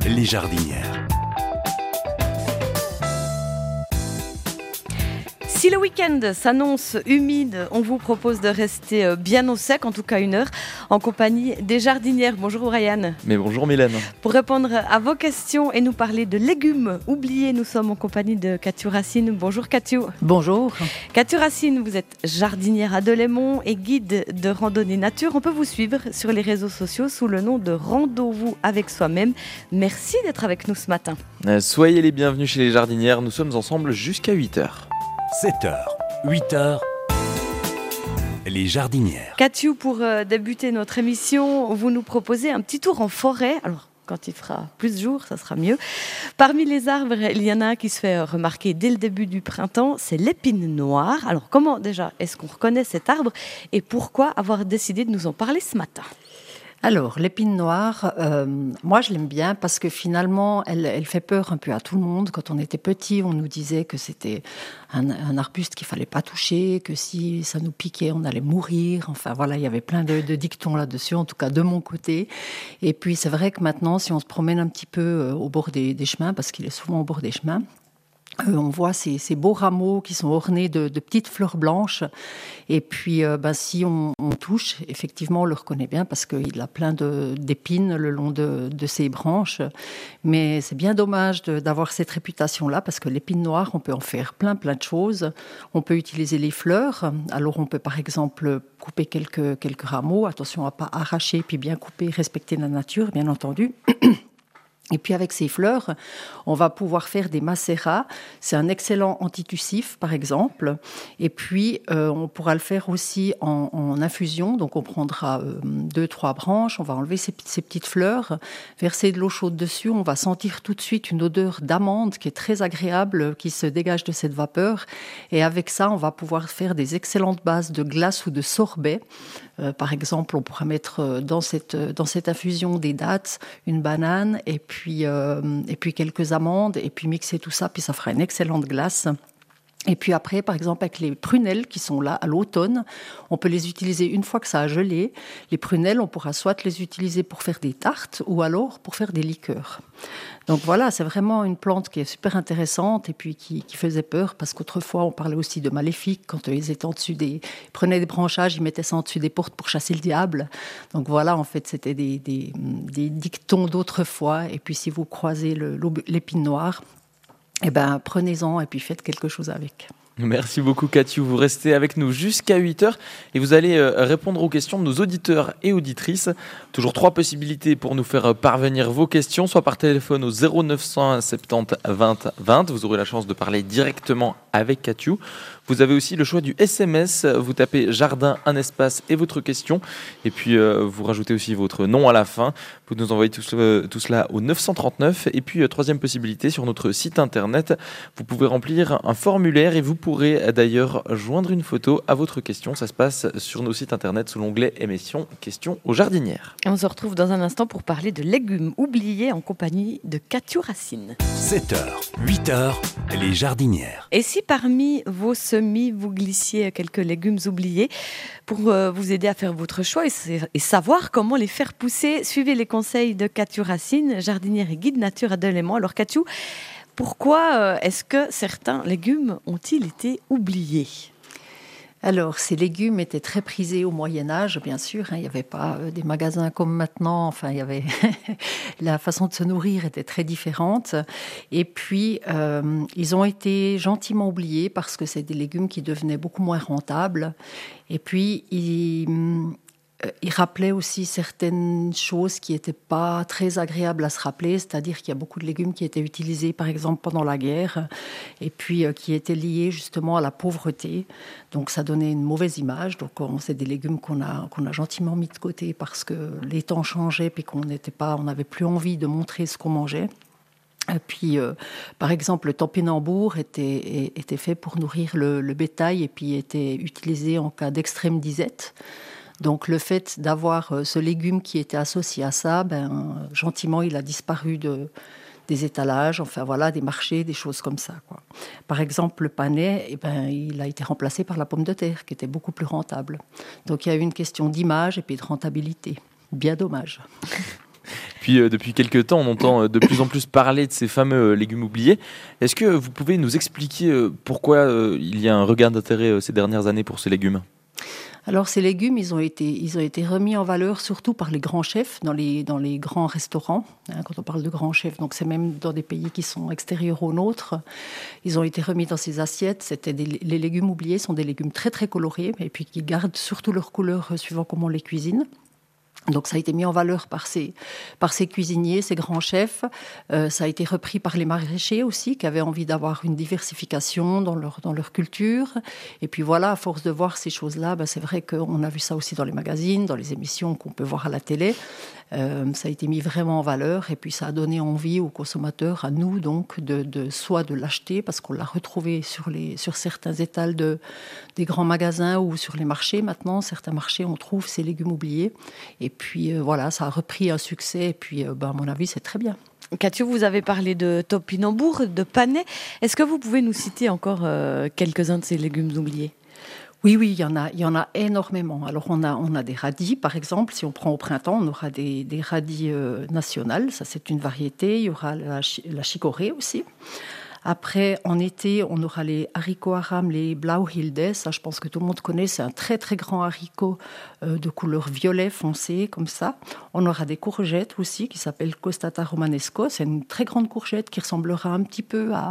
les jardinières. Si le week-end s'annonce humide, on vous propose de rester bien au sec, en tout cas 1 heure, en compagnie des jardinières. Bonjour Ryan. Mais bonjour Mylène. Pour répondre à vos questions et nous parler de légumes oubliés, nous sommes en compagnie de Cathy Racine. Bonjour Cathy. Bonjour. Cathy Racine, vous êtes jardinière à Delémont et guide de randonnée nature. On peut vous suivre sur les réseaux sociaux sous le nom de Rando-vous avec soi-même. Merci d'être avec nous ce matin. Soyez les bienvenus chez les jardinières, nous sommes ensemble jusqu'à 8h. 7h, 8h, les jardinières. Cathy, pour débuter notre émission, vous nous proposez un petit tour en forêt. Alors, quand il fera plus jour, ça sera mieux. Parmi les arbres, il y en a un qui se fait remarquer dès le début du printemps, c'est l'épine noire. Alors, comment déjà est-ce qu'on reconnaît cet arbre et pourquoi avoir décidé de nous en parler ce matin ? Alors, l'épine noire, moi je l'aime bien parce que finalement, elle fait peur un peu à tout le monde. Quand on était petit, on nous disait que c'était un arbuste qu'il fallait pas toucher, que si ça nous piquait, on allait mourir. Enfin voilà, il y avait plein de dictons là-dessus, en tout cas de mon côté. Et puis c'est vrai que maintenant, si on se promène un petit peu au bord des chemins, parce qu'il est souvent au bord des chemins, on voit ces beaux rameaux qui sont ornés de petites fleurs blanches. Et puis, si on touche, effectivement, on le reconnaît bien parce qu'il a plein d'épines le long de ses branches. Mais c'est bien dommage d'avoir cette réputation-là parce que l'épine noire, on peut en faire plein de choses. On peut utiliser les fleurs. Alors, on peut par exemple couper quelques rameaux. Attention à ne pas arracher, puis bien couper, respecter la nature, bien entendu. Et puis avec ces fleurs, on va pouvoir faire des macérats. C'est un excellent antitussif, par exemple. Et puis, on pourra le faire aussi en infusion. Donc, on prendra 2-3 branches, on va enlever ces petites fleurs, verser de l'eau chaude dessus. On va sentir tout de suite une odeur d'amande qui est très agréable, qui se dégage de cette vapeur. Et avec ça, on va pouvoir faire des excellentes bases de glace ou de sorbet. Par exemple, on pourra mettre dans cette infusion des dattes, une banane et puis quelques amandes et puis mixer tout ça, puis ça fera une excellente glace. Et puis après, par exemple, avec les prunelles qui sont là à l'automne, on peut les utiliser une fois que ça a gelé. Les prunelles, on pourra soit les utiliser pour faire des tartes ou alors pour faire des liqueurs. Donc voilà, c'est vraiment une plante qui est super intéressante et puis qui faisait peur parce qu'autrefois, on parlait aussi de maléfiques quand ils étaient en dessus ils prenaient des branchages, ils mettaient ça en dessus des portes pour chasser le diable. Donc voilà, en fait, c'était des dictons d'autrefois. Et puis si vous croisez l'épine noire, prenez-en et puis faites quelque chose avec. Merci beaucoup Cathy, vous restez avec nous jusqu'à 8h et vous allez répondre aux questions de nos auditeurs et auditrices. Toujours 3 possibilités pour nous faire parvenir vos questions, soit par téléphone au 0900 70 20 20, vous aurez la chance de parler directement avec Cathy. Vous avez aussi le choix du SMS, vous tapez jardin, un espace et votre question. Et puis vous rajoutez aussi votre nom à la fin. Vous nous envoyez tout cela au 939. Et puis 3e possibilité, sur notre site internet, vous pouvez remplir un formulaire et vous pourrez d'ailleurs joindre une photo à votre question. Ça se passe sur nos sites internet sous l'onglet émission questions aux jardinières. Et on se retrouve dans un instant pour parler de légumes oubliés en compagnie de Cathy Racine. 7h, 8h, les jardinières. Et si parmi vos semis, vous glissiez quelques légumes oubliés pour vous aider à faire votre choix et savoir comment les faire pousser, suivez les conseils de Cathy Racine, jardinière et guide nature à Delémont. Alors Cathy, pourquoi est-ce que certains légumes ont-ils été oubliés ? Alors, ces légumes étaient très prisés au Moyen-Âge, bien sûr. Il n'y avait pas des magasins comme maintenant. Enfin, il y avait la façon de se nourrir était très différente. Et puis, ils ont été gentiment oubliés parce que c'est des légumes qui devenaient beaucoup moins rentables. Et puis, il rappelait aussi certaines choses qui n'étaient pas très agréables à se rappeler, c'est-à-dire qu'il y a beaucoup de légumes qui étaient utilisés, par exemple, pendant la guerre, et puis qui étaient liés justement à la pauvreté. Donc ça donnait une mauvaise image. Donc c'est des légumes qu'on a gentiment mis de côté parce que les temps changeaient, puis on n'avait plus envie de montrer ce qu'on mangeait. Et puis, par exemple, le topinambour était fait pour nourrir le bétail et puis était utilisé en cas d'extrême disette. Donc le fait d'avoir ce légume qui était associé à ça, gentiment il a disparu des étalages, enfin voilà, des marchés, des choses comme ça, quoi. Par exemple, le panais, il a été remplacé par la pomme de terre, qui était beaucoup plus rentable. Donc il y a eu une question d'image et puis de rentabilité. Bien dommage. Puis depuis quelques temps, on entend de plus en plus parler de ces fameux légumes oubliés. Est-ce que vous pouvez nous expliquer pourquoi il y a un regain d'intérêt ces dernières années pour ces légumes ? Alors ces légumes, ils ont été remis en valeur surtout par les grands chefs dans les grands restaurants. Quand on parle de grands chefs, donc c'est même dans des pays qui sont extérieurs aux nôtres. Ils ont été remis dans ces assiettes. Les légumes oubliés sont des légumes très très colorés et puis qui gardent surtout leur couleur suivant comment on les cuisine. Donc ça a été mis en valeur par ces cuisiniers, ces grands chefs. Ça a été repris par les maraîchers aussi, qui avaient envie d'avoir une diversification dans leur culture. Et puis voilà, à force de voir ces choses-là, c'est vrai qu'on a vu ça aussi dans les magazines, dans les émissions qu'on peut voir à la télé. Ça a été mis vraiment en valeur et puis ça a donné envie aux consommateurs, à nous donc, soit de l'acheter parce qu'on l'a retrouvé sur certains étals des grands magasins ou sur les marchés. Maintenant, certains marchés, on trouve ces légumes oubliés. Et puis voilà, ça a repris un succès et puis à mon avis, c'est très bien. Katja, vous avez parlé de topinambour, de panais. Est-ce que vous pouvez nous citer encore quelques-uns de ces légumes oubliés ? Oui, il y en a énormément. Alors, on a des radis, par exemple. Si on prend au printemps, on aura des radis nationales. Ça, c'est une variété. Il y aura la chicorée aussi. Après, en été, on aura les haricots aram, les Blauhilde. Ça, je pense que tout le monde connaît. C'est un très, très grand haricot de couleur violet foncé, comme ça. On aura des courgettes aussi, qui s'appellent Costata romanesco. C'est une très grande courgette qui ressemblera un petit peu à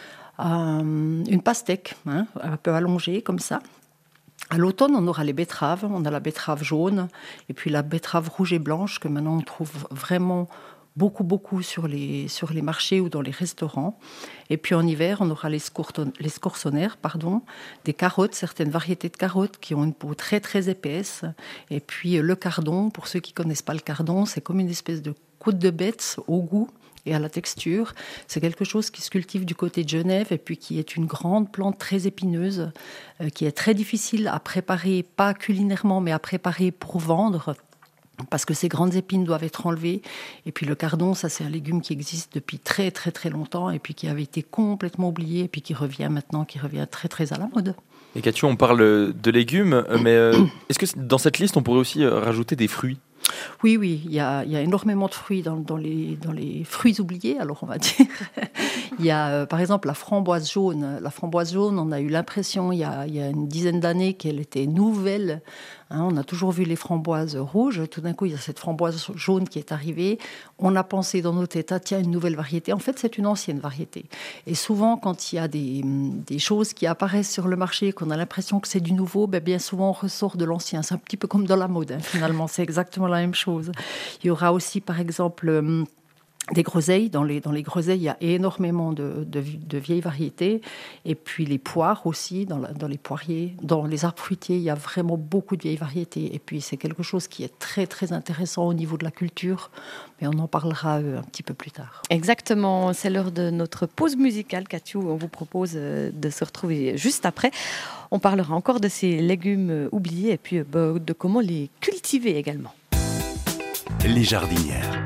une pastèque, un peu allongée, comme ça. À l'automne, on aura les betteraves. On a la betterave jaune et puis la betterave rouge et blanche que maintenant on trouve vraiment beaucoup sur les marchés ou dans les restaurants. Et puis en hiver, on aura les scorsonères, des carottes, certaines variétés de carottes qui ont une peau très très épaisse. Et puis le cardon, pour ceux qui connaissent pas le cardon, c'est comme une espèce de côte de bête au goût et à la texture. C'est quelque chose qui se cultive du côté de Genève et puis qui est une grande plante très épineuse, qui est très difficile à préparer, pas culinairement, mais à préparer pour vendre, parce que ces grandes épines doivent être enlevées. Et puis le cardon, ça c'est un légume qui existe depuis très très très longtemps et puis qui avait été complètement oublié et puis qui revient maintenant, qui revient très très à la mode. Et Katja, on parle de légumes, mais est-ce que dans cette liste, on pourrait aussi rajouter des fruits ? Oui, il y a énormément de fruits dans les fruits oubliés, alors on va dire. Il y a par exemple la framboise jaune. La framboise jaune, on a eu l'impression il y a une dizaine d'années qu'elle était nouvelle. On a toujours vu les framboises rouges. Tout d'un coup, il y a cette framboise jaune qui est arrivée. On a pensé dans nos têtes, tiens, une nouvelle variété. En fait, c'est une ancienne variété. Et souvent, quand il y a des choses qui apparaissent sur le marché, qu'on a l'impression que c'est du nouveau, bien souvent, on ressort de l'ancien. C'est un petit peu comme dans la mode, finalement. C'est exactement la même chose. Il y aura aussi, par exemple, des groseilles. Dans les groseilles, il y a énormément de vieilles variétés. Et puis les poires aussi, dans les poiriers. Dans les arbres fruitiers, il y a vraiment beaucoup de vieilles variétés. Et puis c'est quelque chose qui est très, très intéressant au niveau de la culture. Mais on en parlera un petit peu plus tard. Exactement, c'est l'heure de notre pause musicale. Katja, on vous propose de se retrouver juste après. On parlera encore de ces légumes oubliés et puis de comment les cultiver également. Les jardinières.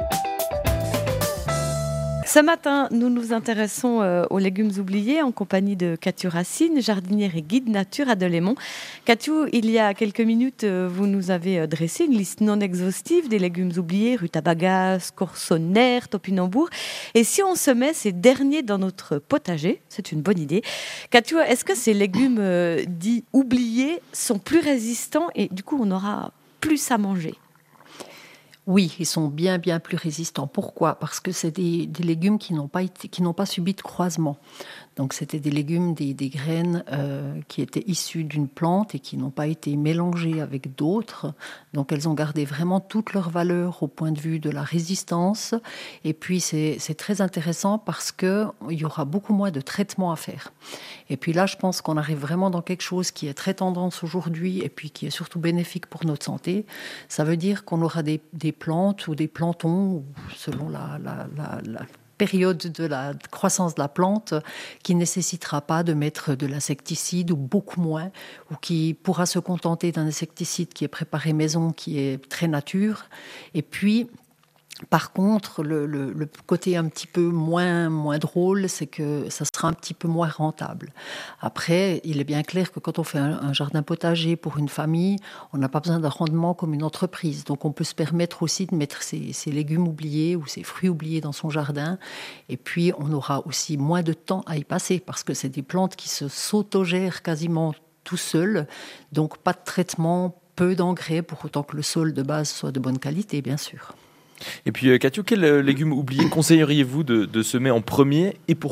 Ce matin, nous nous intéressons aux légumes oubliés en compagnie de Katja Racine, jardinière et guide nature à Delémont. Katja, il y a quelques minutes, vous nous avez dressé une liste non exhaustive des légumes oubliés, rutabaga, scorsonère, topinambour. Et si on se met ces derniers dans notre potager, c'est une bonne idée. Katja, est-ce que ces légumes dits oubliés sont plus résistants et du coup on aura plus à manger ? Oui, ils sont bien plus résistants. Pourquoi ? Parce que c'est des légumes qui n'ont pas subi de croisement. Donc c'était des légumes, des graines qui étaient issues d'une plante et qui n'ont pas été mélangées avec d'autres. Donc elles ont gardé vraiment toute leur valeur au point de vue de la résistance. Et puis c'est très intéressant parce qu'il y aura beaucoup moins de traitements à faire. Et puis là, je pense qu'on arrive vraiment dans quelque chose qui est très tendance aujourd'hui et puis qui est surtout bénéfique pour notre santé. Ça veut dire qu'on aura des plantes ou des plantons, selon la période de la croissance de la plante, qui ne nécessitera pas de mettre de l'insecticide ou beaucoup moins, ou qui pourra se contenter d'un insecticide qui est préparé maison, qui est très nature. Et puis Par contre, le côté un petit peu moins drôle, c'est que ça sera un petit peu moins rentable. Après, il est bien clair que quand on fait un jardin potager pour une famille, on n'a pas besoin d'un rendement comme une entreprise. Donc on peut se permettre aussi de mettre ses légumes oubliés ou ses fruits oubliés dans son jardin. Et puis on aura aussi moins de temps à y passer parce que c'est des plantes qui se s'autogèrent quasiment tout seuls. Donc pas de traitement, peu d'engrais pour autant que le sol de base soit de bonne qualité, bien sûr. Et puis, Cathy, quel légume oublié conseilleriez-vous de semer en premier et pourquoi ?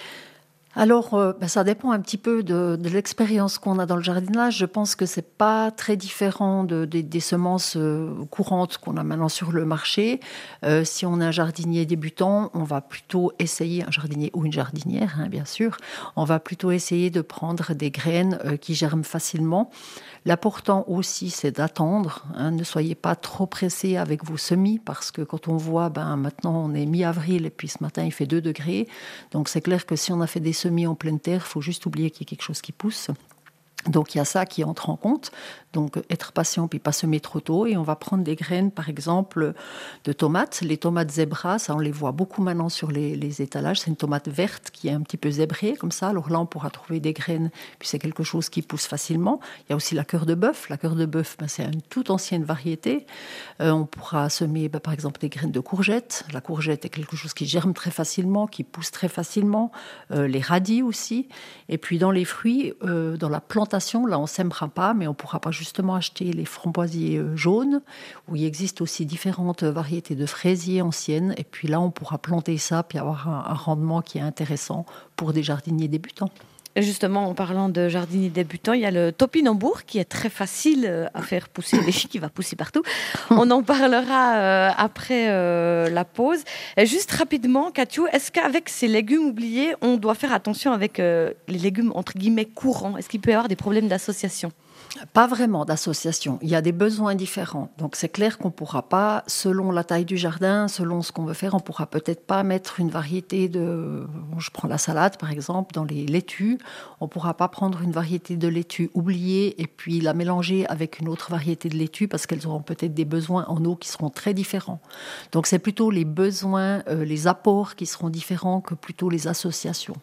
Alors, ça dépend un petit peu de l'expérience qu'on a dans le jardinage. Je pense que c'est pas très différent des semences courantes qu'on a maintenant sur le marché. Si on est un jardinier débutant, on va plutôt essayer, un jardinier ou une jardinière, bien sûr, on va plutôt essayer de prendre des graines qui germent facilement. L'important aussi, c'est d'attendre. Ne soyez pas trop pressés avec vos semis parce que quand on voit, maintenant on est mi-avril et puis ce matin il fait 2 degrés. Donc c'est clair que si on a fait des semis en pleine terre, il faut juste oublier qu'il y a quelque chose qui pousse. Donc il y a ça qui entre en compte. Donc être patient puis pas semer trop tôt. Et on va prendre des graines, par exemple, de tomates. Les tomates zébras, ça on les voit beaucoup maintenant sur les étalages. C'est une tomate verte qui est un petit peu zébrée comme ça. Alors là on pourra trouver des graines. Puis c'est quelque chose qui pousse facilement. Il y a aussi la cœur de bœuf. La cœur de bœuf, c'est une toute ancienne variété. On pourra semer par exemple des graines de courgettes. La courgette est quelque chose qui germe très facilement, qui pousse très facilement. Les radis aussi. Et puis dans les fruits, dans la plantation, là on sèmera pas, mais on pourra pas justement acheter les framboisiers jaunes, où il existe aussi différentes variétés de fraisiers anciennes. Et puis là, on pourra planter ça, puis avoir un rendement qui est intéressant pour des jardiniers débutants. Et justement, en parlant de jardiniers débutants, il y a le topinambour qui est très facile à faire pousser, qui va pousser partout. On en parlera après la pause. Et juste rapidement, Cathy, est-ce qu'avec ces légumes oubliés, on doit faire attention avec les légumes entre guillemets courants ? Est-ce qu'il peut y avoir des problèmes d'association ? Pas vraiment d'association. Il y a des besoins différents. Donc c'est clair qu'on ne pourra pas, selon la taille du jardin, selon ce qu'on veut faire, on ne pourra peut-être pas mettre une variété de... Je prends la salade par exemple, dans les laitues. On ne pourra pas prendre une variété de laitue oubliée et puis la mélanger avec une autre variété de laitue parce qu'elles auront peut-être des besoins en eau qui seront très différents. Donc c'est plutôt les besoins, les apports qui seront différents que plutôt les associations.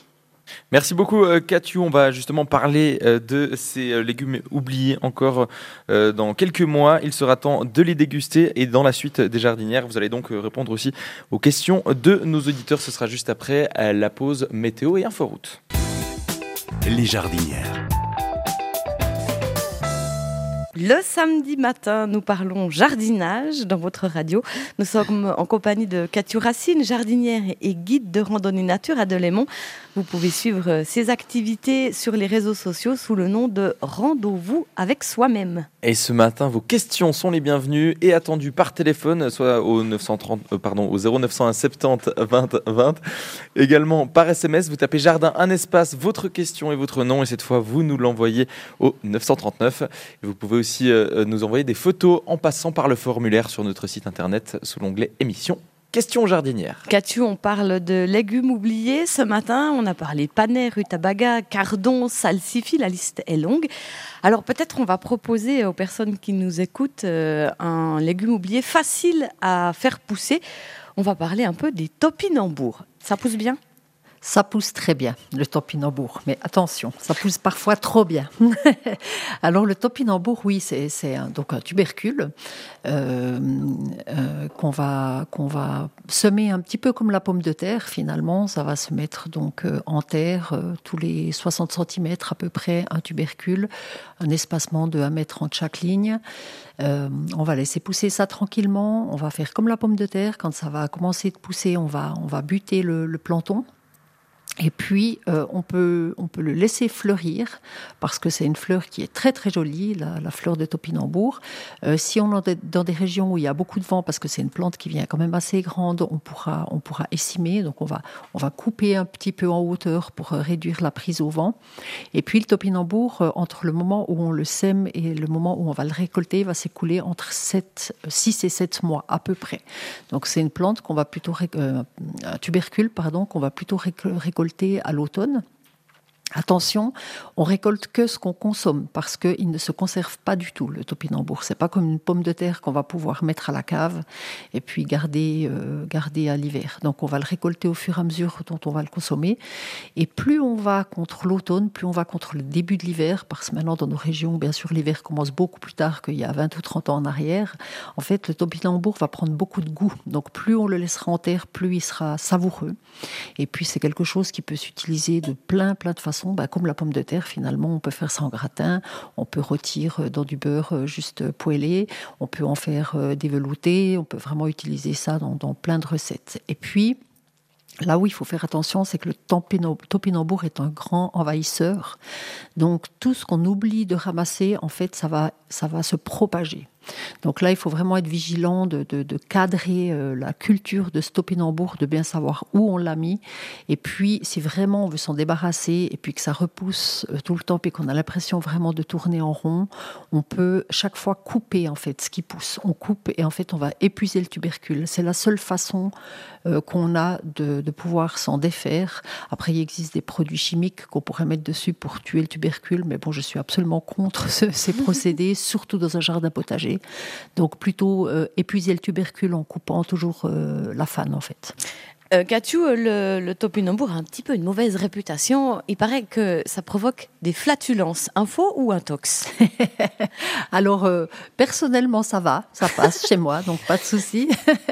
Merci beaucoup Cathy, on va justement parler de ces légumes oubliés encore dans quelques mois. Il sera temps de les déguster et dans la suite des jardinières, vous allez donc répondre aussi aux questions de nos auditeurs. Ce sera juste après la pause météo et inforoute. Les jardinières. Le samedi matin, nous parlons jardinage dans votre radio. Nous sommes en compagnie de Cathy Racine, jardinière et guide de randonnée nature à Delémont. Vous pouvez suivre ses activités sur les réseaux sociaux sous le nom de Rando-vous avec soi-même. Et ce matin, vos questions sont les bienvenues et attendues par téléphone, soit au 0901 70 20 20. Également par SMS, vous tapez jardin, un espace, votre question et votre nom. Et cette fois, vous nous l'envoyez au 939. Et vous pouvez aussi nous envoyer des photos en passant par le formulaire sur notre site internet sous l'onglet émissions. Question jardinière. Cathy, on parle de légumes oubliés. Ce matin, on a parlé panais, rutabaga, cardon, salsifis. La liste est longue. Alors peut-être on va proposer aux personnes qui nous écoutent un légume oublié facile à faire pousser. On va parler un peu des topinambours. Ça pousse bien ? Ça pousse très bien, le topinambour. Mais attention, ça pousse parfois trop bien. Alors, le topinambour, oui, c'est donc un tubercule qu'on va semer un petit peu comme la pomme de terre, finalement. Ça va se mettre donc en terre tous les 60 cm à peu près, un tubercule, un espacement de 1 mètre entre chaque ligne. On va laisser pousser ça tranquillement. On va faire comme la pomme de terre. Quand ça va commencer de pousser, on va buter le planton. Et puis, on peut le laisser fleurir parce que c'est une fleur qui est très très jolie, la fleur de topinambour. Si on est dans des régions où il y a beaucoup de vent, parce que c'est une plante qui vient quand même assez grande, on pourra essimer. Donc on va couper un petit peu en hauteur pour réduire la prise au vent. Et puis le topinambour, entre le moment où on le sème et le moment où on va le récolter, va s'écouler entre 6 et 7 mois à peu près. Donc c'est une plante qu'on va plutôt un tubercule, qu'on va plutôt récolter à l'automne. Attention, on récolte que ce qu'on consomme parce qu'il ne se conserve pas du tout, le topinambour. C'est pas comme une pomme de terre qu'on va pouvoir mettre à la cave et puis garder à l'hiver. Donc on va le récolter au fur et à mesure dont on va le consommer. Et plus on va contre l'automne, plus on va contre le début de l'hiver, parce que maintenant dans nos régions, bien sûr, l'hiver commence beaucoup plus tard qu'il y a 20 ou 30 ans en arrière. En fait, le topinambour va prendre beaucoup de goût. Donc plus on le laissera en terre, plus il sera savoureux. Et puis c'est quelque chose qui peut s'utiliser de plein de façons. Comme la pomme de terre, finalement, on peut faire ça en gratin, on peut rôtir dans du beurre juste poêlé, on peut en faire des veloutés, on peut vraiment utiliser ça dans plein de recettes. Et puis, là où il faut faire attention, c'est que le topinambour est un grand envahisseur. Donc, tout ce qu'on oublie de ramasser, en fait, ça va se propager. Donc là, il faut vraiment être vigilant de cadrer la culture de ce topinambour, de bien savoir où on l'a mis. Et puis, si vraiment on veut s'en débarrasser et puis que ça repousse tout le temps et qu'on a l'impression vraiment de tourner en rond, on peut chaque fois couper en fait ce qui pousse. On coupe et en fait, on va épuiser le tubercule. C'est la seule façon qu'on a de pouvoir s'en défaire. Après, il existe des produits chimiques qu'on pourrait mettre dessus pour tuer le tubercule, mais bon, je suis absolument contre ces procédés, surtout dans un jardin potager. Donc plutôt épuiser le tubercule en coupant toujours la fan en fait. Katju, le topinambour a un petit peu une mauvaise réputation. Il paraît que ça provoque des flatulences. Un faux ou un tox? Alors, personnellement, ça passe chez moi, donc pas de souci.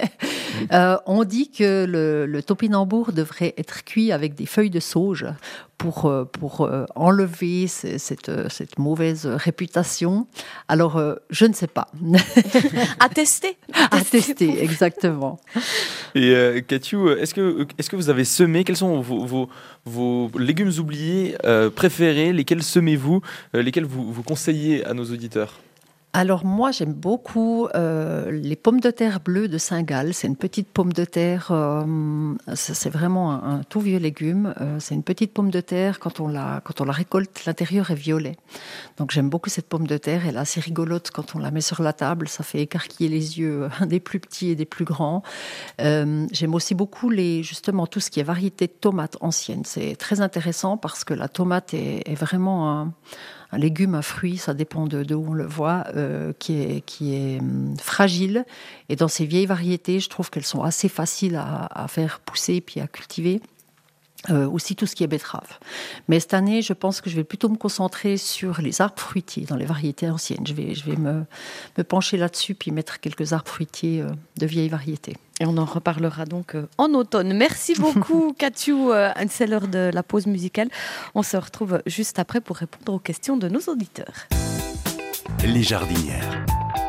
On dit que le topinambour devrait être cuit avec des feuilles de sauge pour enlever cette mauvaise réputation. Alors, je ne sais pas. À tester. À tester, exactement. Et Katju, est-ce que vous avez semé? Quels sont vos légumes oubliés préférés? Lesquels semez-vous? Lesquels vous conseillez à nos auditeurs? Alors moi, j'aime beaucoup les pommes de terre bleues de Saint-Gall. C'est une petite pomme de terre, c'est vraiment un tout vieux légume. C'est une petite pomme de terre, quand on la récolte, l'intérieur est violet. Donc j'aime beaucoup cette pomme de terre. Elle est assez rigolote quand on la met sur la table. Ça fait écarquiller les yeux des plus petits et des plus grands. J'aime aussi beaucoup justement tout ce qui est variété de tomates anciennes. C'est très intéressant parce que la tomate est vraiment un légume, un fruit, ça dépend de où on le voit, qui est fragile. Et dans ces vieilles variétés, je trouve qu'elles sont assez faciles à faire pousser puis à cultiver. Aussi tout ce qui est betterave. Mais cette année, je pense que je vais plutôt me concentrer sur les arbres fruitiers dans les variétés anciennes. Je vais me pencher là-dessus puis mettre quelques arbres fruitiers de vieilles variétés. Et on en reparlera donc en automne. Merci beaucoup, Katju. C'est l'heure de la pause musicale. On se retrouve juste après pour répondre aux questions de nos auditeurs. Les jardinières.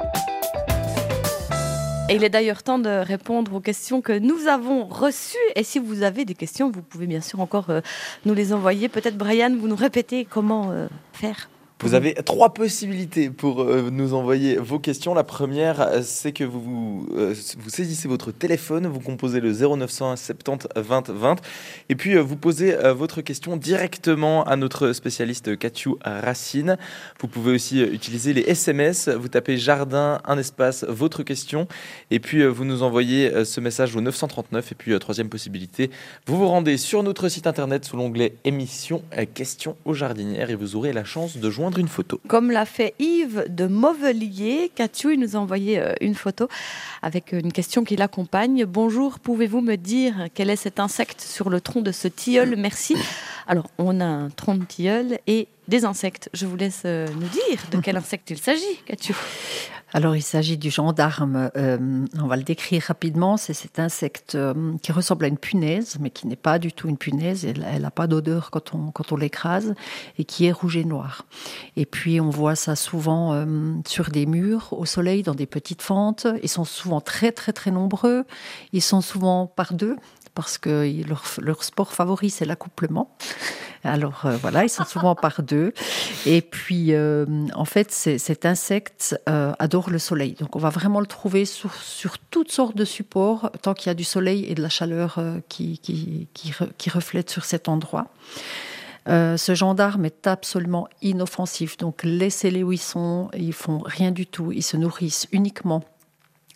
Et il est d'ailleurs temps de répondre aux questions que nous avons reçues. Et si vous avez des questions, vous pouvez bien sûr encore nous les envoyer. Peut-être, Brian, vous nous répétez comment faire. Vous avez 3 possibilités pour nous envoyer vos questions. La première, c'est que vous saisissez votre téléphone, vous composez le 0900 70 20 20 et puis vous posez votre question directement à notre spécialiste Katju Racine. Vous pouvez aussi utiliser les SMS, vous tapez jardin, un espace, votre question et puis vous nous envoyez ce message au 939 et puis troisième possibilité, vous vous rendez sur notre site internet sous l'onglet émission questions aux jardinières et vous aurez la chance de joindre une photo. Comme l'a fait Yves de Mauvelier, Katju, il nous a envoyé une photo avec une question qui l'accompagne. Bonjour, pouvez-vous me dire quel est cet insecte sur le tronc de ce tilleul? Merci. Alors, on a un tronc de tilleul et des insectes. Je vous laisse nous dire de quel insecte il s'agit, Katju. Alors, il s'agit du gendarme. On va le décrire rapidement. C'est cet insecte qui ressemble à une punaise, mais qui n'est pas du tout une punaise. Elle n'a pas d'odeur quand on l'écrase et qui est rouge et noir. Et puis, on voit ça souvent sur des murs, au soleil, dans des petites fentes. Ils sont souvent très, très, très nombreux. Ils sont souvent par deux, parce que leur sport favori, c'est l'accouplement. Alors voilà, ils sont souvent par deux. Et puis, en fait, cet insecte adore le soleil. Donc, on va vraiment le trouver sur toutes sortes de supports, tant qu'il y a du soleil et de la chaleur qui reflète sur cet endroit. Ce gendarme est absolument inoffensif. Donc, laissez-les où ils sont. Ils font rien du tout. Ils se nourrissent uniquement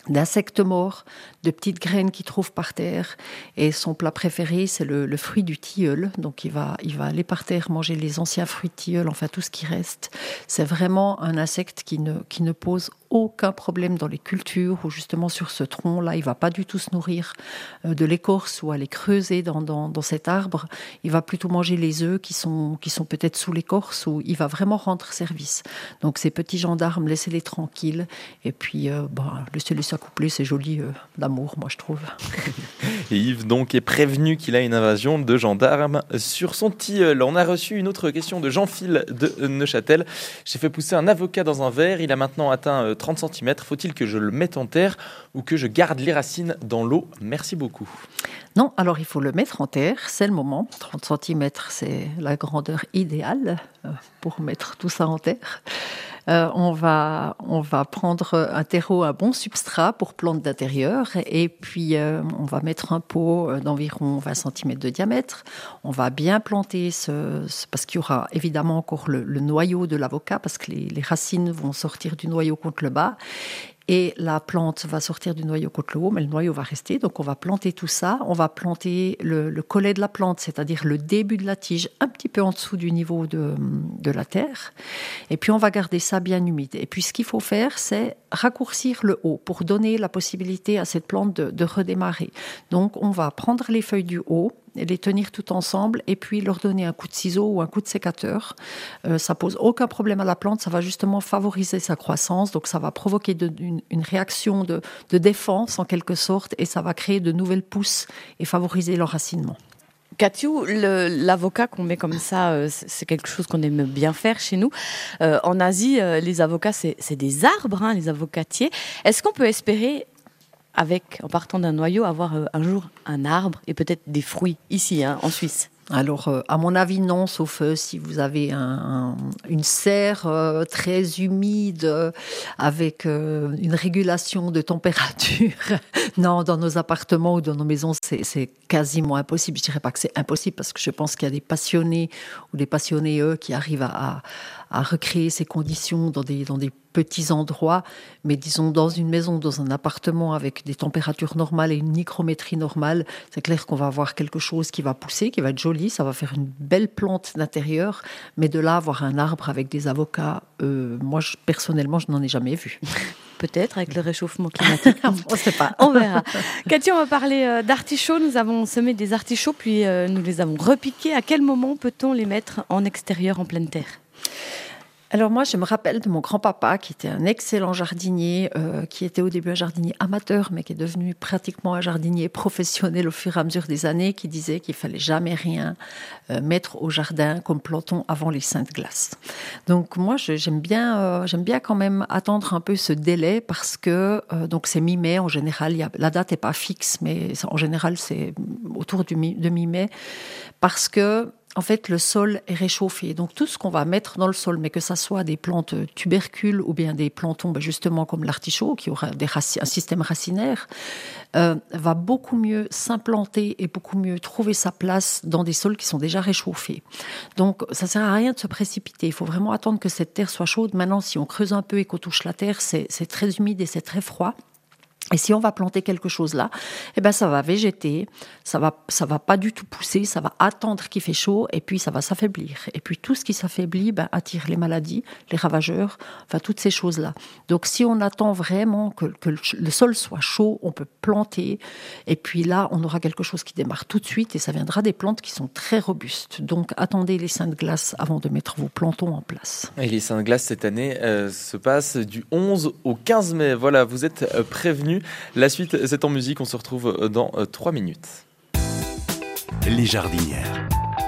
d'insectes morts, de petites graines qu'il trouve par terre. Et son plat préféré, c'est le fruit du tilleul. Donc, il va aller par terre manger les anciens fruits de tilleul, enfin tout ce qui reste. C'est vraiment un insecte qui ne pose aucun problème dans les cultures ou justement sur ce tronc-là. Il ne va pas du tout se nourrir de l'écorce ou aller creuser dans cet arbre. Il va plutôt manger les œufs qui sont peut-être sous l'écorce, ou il va vraiment rendre service. Donc, ces petits gendarmes, laissez-les tranquilles. Et puis, laissez-les s'accoupler, c'est joli d'amour, moi, je trouve. Et Yves, donc, est prévenu qu'il a une invasion de gendarmes sur son tilleul. On a reçu une autre question de Jean-Phil de Neuchâtel. J'ai fait pousser un avocat dans un verre. Il a maintenant atteint 30 cm. Faut-il que je le mette en terre ou que je garde les racines dans l'eau? Merci beaucoup. Non, alors il faut le mettre en terre, c'est le moment. 30 cm, c'est la grandeur idéale pour mettre tout ça en terre. On va prendre un terreau, un bon substrat pour plantes d'intérieur, et puis on va mettre un pot d'environ 20 cm de diamètre. On va bien planter parce qu'il y aura évidemment encore le noyau de l'avocat, parce que les racines vont sortir du noyau contre le bas. Et la plante va sortir du noyau contre le haut, mais le noyau va rester. Donc, on va planter tout ça. On va planter le collet de la plante, c'est-à-dire le début de la tige, un petit peu en dessous du niveau de la terre. Et puis, on va garder ça bien humide. Et puis, ce qu'il faut faire, c'est raccourcir le haut pour donner la possibilité à cette plante de redémarrer. Donc, on va prendre les feuilles du haut et les tenir tout ensemble, et puis leur donner un coup de ciseau ou un coup de sécateur. Ça pose aucun problème à la plante, ça va justement favoriser sa croissance, donc ça va provoquer une réaction de défense en quelque sorte, et ça va créer de nouvelles pousses et favoriser l'enracinement. Katiou, l'avocat qu'on met comme ça, c'est quelque chose qu'on aime bien faire chez nous. En Asie, les avocats, c'est des arbres, les avocatiers. Est-ce qu'on peut espérer, en partant d'un noyau, avoir un jour un arbre et peut-être des fruits ici, en Suisse? Alors, à mon avis, non, sauf si vous avez une serre très humide avec une régulation de température. Non, dans nos appartements ou dans nos maisons, c'est quasiment impossible. Je dirais pas que c'est impossible, parce que je pense qu'il y a des passionnés ou des passionnés qui arrivent à recréer ces conditions dans des petits endroits, mais disons dans une maison, dans un appartement avec des températures normales et une hygrométrie normale, c'est clair qu'on va avoir quelque chose qui va pousser, qui va être joli, ça va faire une belle plante d'intérieur, mais de là avoir un arbre avec des avocats, moi personnellement je n'en ai jamais vu. Peut-être avec le réchauffement climatique. On ne sait pas. On verra. Cathy, on va parler d'artichauts. Nous avons semé des artichauts, puis nous les avons repiqués. À quel moment peut-on les mettre en extérieur, en pleine terre ? Alors moi, je me rappelle de mon grand-papa qui était un excellent jardinier, qui était au début un jardinier amateur, mais qui est devenu pratiquement un jardinier professionnel au fur et à mesure des années, qui disait qu'il fallait jamais rien mettre au jardin comme planton avant les saintes glaces. Donc moi, j'aime bien quand même attendre un peu ce délai, parce que donc c'est mi-mai en général. La date n'est pas fixe, mais en général c'est autour de mi-mai, parce que en fait, le sol est réchauffé. Donc, tout ce qu'on va mettre dans le sol, mais que ça soit des plantes tubercules ou bien des plantons, justement comme l'artichaut, qui aura un système racinaire, va beaucoup mieux s'implanter et beaucoup mieux trouver sa place dans des sols qui sont déjà réchauffés. Donc, ça ne sert à rien de se précipiter. Il faut vraiment attendre que cette terre soit chaude. Maintenant, si on creuse un peu et qu'on touche la terre, c'est très humide et c'est très froid. Et si on va planter quelque chose là, ça va végéter, ça va pas du tout pousser, ça va attendre qu'il fait chaud, et puis ça va s'affaiblir. Et puis tout ce qui s'affaiblit attire les maladies, les ravageurs, enfin toutes ces choses-là. Donc si on attend vraiment que le sol soit chaud, on peut planter, et puis là on aura quelque chose qui démarre tout de suite, et ça viendra des plantes qui sont très robustes. Donc attendez les saintes glaces avant de mettre vos plantons en place. Et les saintes glaces cette année se passent du 11 au 15 mai. Voilà, vous êtes prévenus. La suite, c'est en musique. On se retrouve dans 3 minutes. Les jardinières.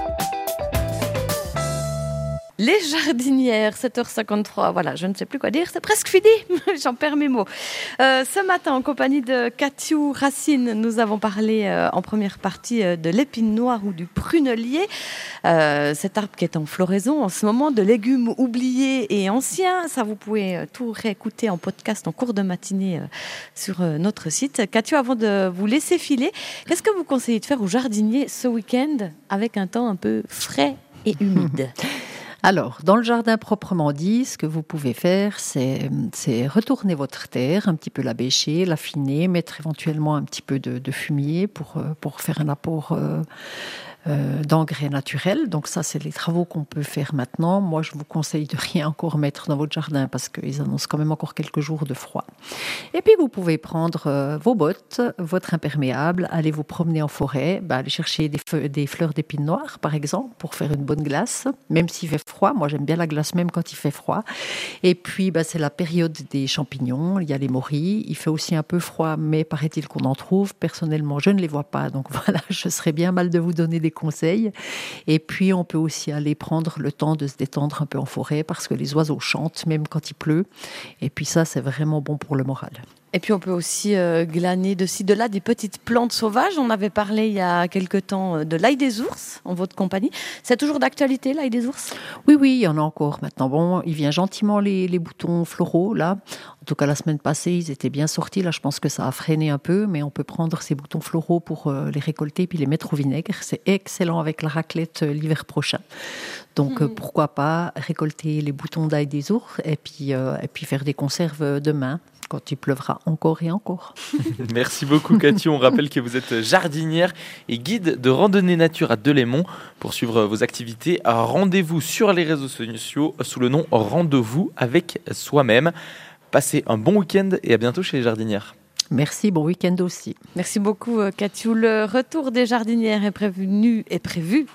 Les jardinières, 7h53, voilà, je ne sais plus quoi dire, c'est presque fini, j'en perds mes mots. Ce matin, en compagnie de Katiou Racine, nous avons parlé en première partie de l'épine noire ou du prunelier, cet arbre qui est en floraison en ce moment, de légumes oubliés et anciens. Ça, vous pouvez tout réécouter en podcast en cours de matinée sur notre site. Katiou, avant de vous laisser filer, qu'est-ce que vous conseillez de faire aux jardiniers ce week-end avec un temps un peu frais et humide ? Alors, dans le jardin proprement dit, ce que vous pouvez faire, c'est retourner votre terre, un petit peu la bêcher, l'affiner, mettre éventuellement un petit peu de fumier pour faire un apport d'engrais naturels. Donc ça, c'est les travaux qu'on peut faire maintenant. Moi, je vous conseille de rien encore mettre dans votre jardin parce qu'ils annoncent quand même encore quelques jours de froid. Et puis, vous pouvez prendre vos bottes, votre imperméable, aller vous promener en forêt, aller chercher des fleurs d'épines noires, par exemple, pour faire une bonne glace, même s'il fait froid. Moi, j'aime bien la glace même quand il fait froid. Et puis, c'est la période des champignons. Il y a les morilles. Il fait aussi un peu froid, mais paraît-il qu'on en trouve. Personnellement, je ne les vois pas. Donc voilà, je serais bien mal de vous donner des conseils. Et puis, on peut aussi aller prendre le temps de se détendre un peu en forêt parce que les oiseaux chantent, même quand il pleut. Et puis ça, c'est vraiment bon pour le moral. Et puis on peut aussi glaner de ci, de là des petites plantes sauvages. On avait parlé il y a quelque temps de l'ail des ours en votre compagnie. C'est toujours d'actualité, l'ail des ours ? Oui, il y en a encore maintenant. Bon, il vient gentiment les boutons floraux, là. En tout cas, la semaine passée, ils étaient bien sortis. Là, je pense que ça a freiné un peu, mais on peut prendre ces boutons floraux pour les récolter puis les mettre au vinaigre. C'est excellent avec la raclette l'hiver prochain. Donc, pourquoi pas récolter les boutons d'ail des ours et puis faire des conserves demain, quand il pleuvra encore et encore. Merci beaucoup Cathy. On rappelle que vous êtes jardinière et guide de randonnée nature à Delémont. Pour suivre vos activités, rendez-vous sur les réseaux sociaux sous le nom Rendez-vous avec soi-même. Passez un bon week-end et à bientôt chez les jardinières. Merci, bon week-end aussi. Merci beaucoup Cathy. Le retour des jardinières est prévu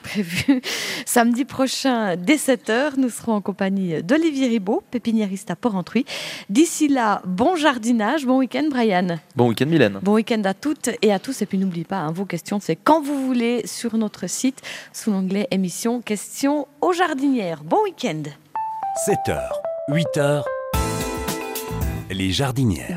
samedi prochain dès 7h. Nous serons en compagnie d'Olivier Ribaud, pépiniériste à Port-Entruy. D'ici là, bon jardinage, bon week-end Brian. Bon week-end Mylène. Bon week-end à toutes et à tous. Et puis n'oubliez pas, vos questions, c'est quand vous voulez sur notre site, sous l'onglet émission questions aux jardinières. Bon week-end. 7h, 8h, les jardinières.